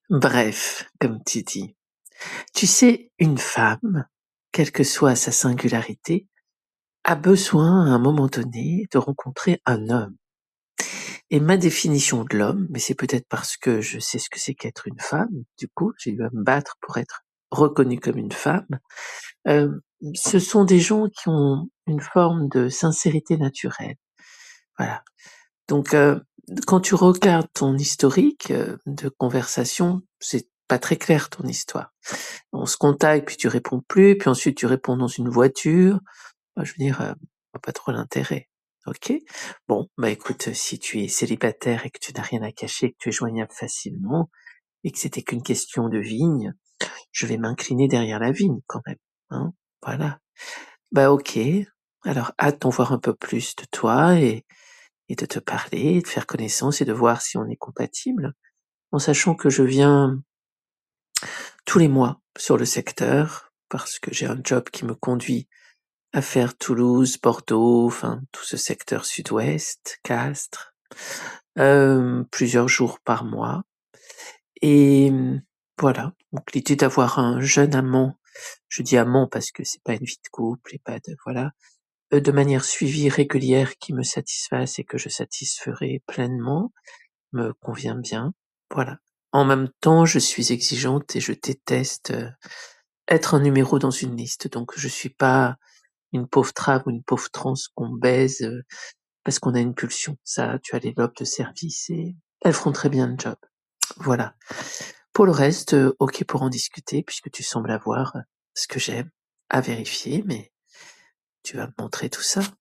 Bref, comme tu dis. Tu sais, une femme, quelle que soit sa singularité, a besoin à un moment donné de rencontrer un homme. Et ma définition de l'homme, mais c'est peut-être parce que je sais ce que c'est qu'être une femme, du coup, j'ai eu à me battre pour être reconnue comme une femme, heu, ce sont des gens qui ont une forme de sincérité naturelle. Voilà. Donc, quand tu regardes ton historique, de conversation, c'est pas très clair ton histoire. On se contacte, puis tu réponds plus, puis ensuite tu réponds dans une voiture. Je veux dire, je vois pas trop l'intérêt. OK. Bon, bah écoute, si tu es célibataire et que tu n'as rien à cacher, que tu es joignable facilement et que c'était qu'une question de vigne, je vais m'incliner derrière la vigne quand même, hein, voilà. Bah OK, alors hâte d'en voir un peu plus de toi et de te parler, de faire connaissance et de voir si on est compatibles, en sachant que je viens tous les mois sur le secteur parce que j'ai un job qui me conduit à faire Toulouse, Bordeaux, enfin tout ce secteur sud-ouest, Castres, plusieurs jours par mois et voilà. Donc l'idée d'avoir un jeune amant, je dis amant parce que c'est pas une vie de couple et pas de voilà, de manière suivie, régulière, qui me satisfasse et que je satisferai pleinement, me convient bien, voilà. En même temps, je suis exigeante et je déteste, être un numéro dans une liste, donc je suis pas une pauvre trave ou une pauvre trans qu'on baise, parce qu'on a une pulsion. Ça, tu as les lobes de service et elles feront très bien le job. Voilà. Pour le reste, OK pour en discuter puisque tu sembles avoir, ce que j'aime, à vérifier, mais tu vas me montrer tout ça.